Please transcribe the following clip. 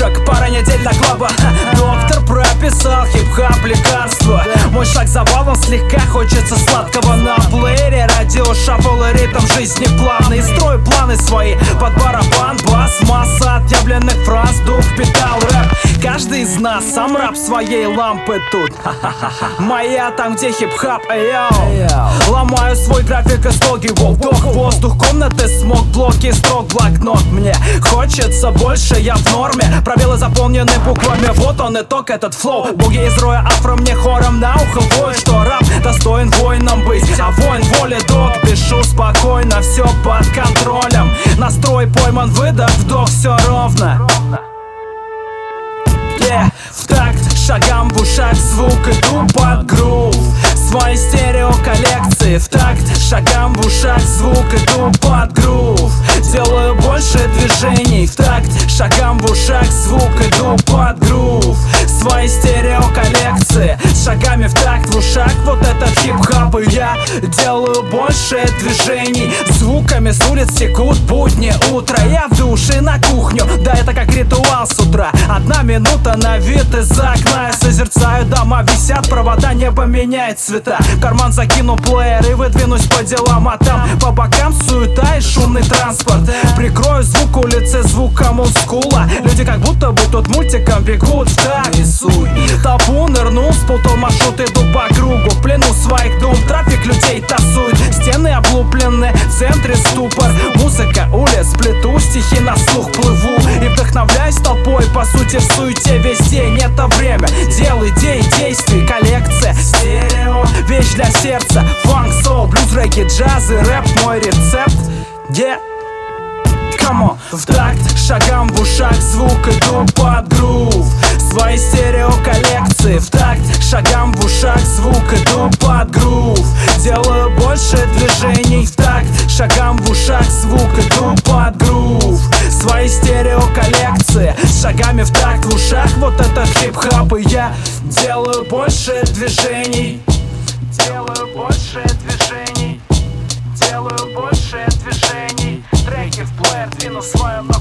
как пара недель на клаба. Доктор прописал хип-хап лекарство. Мой шаг забавен, слегка хочется сладкого. На плеере радио шаффл и ритм жизни плавный. Строю планы свои под барабан, бас. Масса отъявленных фраз, дух, педал, рэп. Каждый из нас сам раб своей лампы тут. Моя там, где хип-хап, ломаю свой график и слоги, вдох, воздух, комнаты, смог, блоки, строк, блокнот. Мне хочется больше, я в норме. Пробелы заполнены буквами, вот он итог, этот флоу. Буги из роя афро мне хором на ухо воет, что рап достоин воином быть, а воин воли дог. Пишу спокойно, все под контролем. Настрой пойман, выдох, вдох, все ровно. В такт шагам в ушах звук, иду под грув своей стереоколлекции. В такт шагам в ушах звук, иду под грув. Делаю больше движений. В такт шагам в ушах звук, иду под грув своей стереоколлекции. С шагами в такт в ушах, вот этот хип-хап. И я делаю больше движений. Звуками с улиц текут будни утро. Я в душе на кухню, да это как ритуал с утра. 1 минута на вид из окна. Я созерцаю, дома висят, провода, небо меняет цвета. В карман закину плеер и выдвинусь по делам. А там по бокам суета и шумный транспорт. Прикрою звук улицы звуком олдскула. Люди как будто бы тут мультиком бегут в такт. Толпу нырнул, спутал маршрут, иду по кругу. В плену своих дум, трафик людей тасует. Стены облуплены, в центре ступор. Музыка улиц, плету стихи на слух, плыву и вдохновляюсь толпой. По сути в суете весь день, это время дел, идей, действий, коллекция стерео, вещь для сердца. Фанк, соул, блюз, регги, джаз и рэп, мой рецепт. Come on. В такт шагам в ушах звук, иду под грув своей стереоколлекции. В такт шагам в ушах звук, иду под грув. Делаю больше движений. В такт шагам в ушах звук, иду под грув своей стереоколлекции. С шагами в такт в ушах, вот этот хип-хап. И я делаю больше движений. Делаю больше движений. Делаю больше движений. Треки в плеер двину в своем